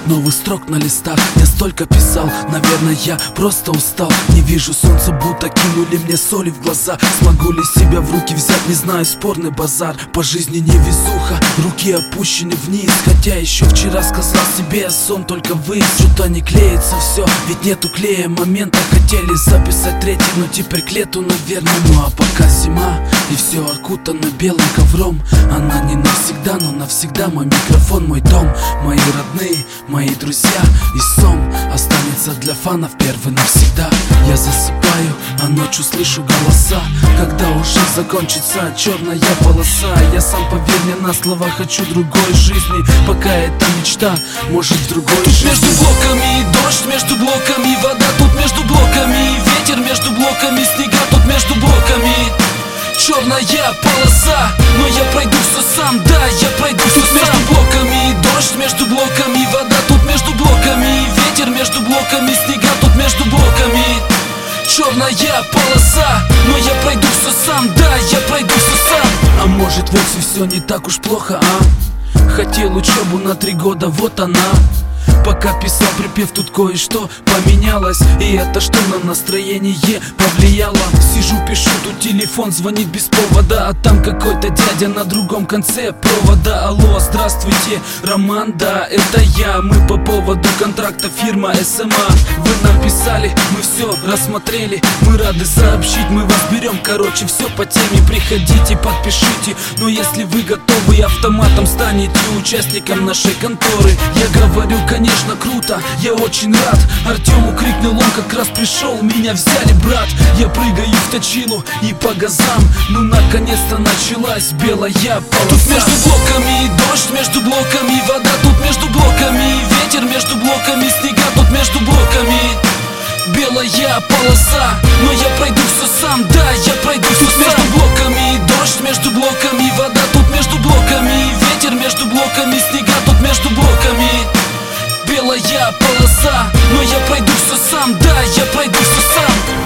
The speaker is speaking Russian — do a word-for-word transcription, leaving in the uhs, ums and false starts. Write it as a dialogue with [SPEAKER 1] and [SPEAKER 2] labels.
[SPEAKER 1] новых строк на листах. Я столько писал, наверное, я просто устал. Не вижу солнца, будто кинули мне соли в глаза. Смогу ли себя в руки взять, не знаю, спорный базар. По жизни невезуха, руки опущены вниз. Хотя еще вчера сказал себе, сон только ввысь. Что-то не клеится все, ведь нету клея момента. Хотели записать третий, но теперь к лету, наверное. Ну а пока зима, и все окутано белым ковром. Она не навсегда, но навсегда мой микрофон, мой дом, мои родные, мои друзья. И сон останется для фанов первый навсегда. Я засыпаю, а ночью слышу голоса. Когда уже закончится черная полоса. Я сам, поверь мне на слова, хочу другой жизни. Пока это мечта, может в другой
[SPEAKER 2] Тут
[SPEAKER 1] жизни.
[SPEAKER 2] между блоками дождь, между блоками вода. Тут между блоками ветер, между блоками снега. Тут между блоками черная полоса. Но я пройду все сам, да, я пройду все сам. Между блоками дождь, между блоками вода. Тут между блоками ветер, между блоками снега. Тут между блоками черная полоса. Но я пройду все сам, да, я пройду все сам.
[SPEAKER 1] А может вовсе все не так уж плохо, а? Хотел учебу на три года, вот она. Пока писал припев, тут кое-что поменялось. И это что на настроение повлияло. Сижу, пишу, тут телефон звонит без повода. А там какой-то дядя на другом конце провода. Алло, здравствуйте, Роман, да, это я. Мы по поводу контракта, фирма эс эм а. Вы нам писали, мы все рассмотрели. Мы рады сообщить, мы вас берем. Короче, все по теме, приходите, подпишите. Но если вы готовы, автоматом станете участником нашей конторы. Я говорю, конечно, круто, я очень рад. Артему крикнул, он как раз пришел. Меня взяли, брат, я прыгаю в точилу и по газам. Ну наконец-то началась белая полоса.
[SPEAKER 2] Тут между блоками дождь, между блоками вода. Тут между блоками ветер, между блоками снега. Тут между блоками белая полоса. Но я пройду все сам, да, я пройду все сам. Между блоками дождь, между блоками вода. Тут между блоками ветер, между блоками снега. Тут между блоками белая полоса. Но я пройду все сам, да, я пройду все сам.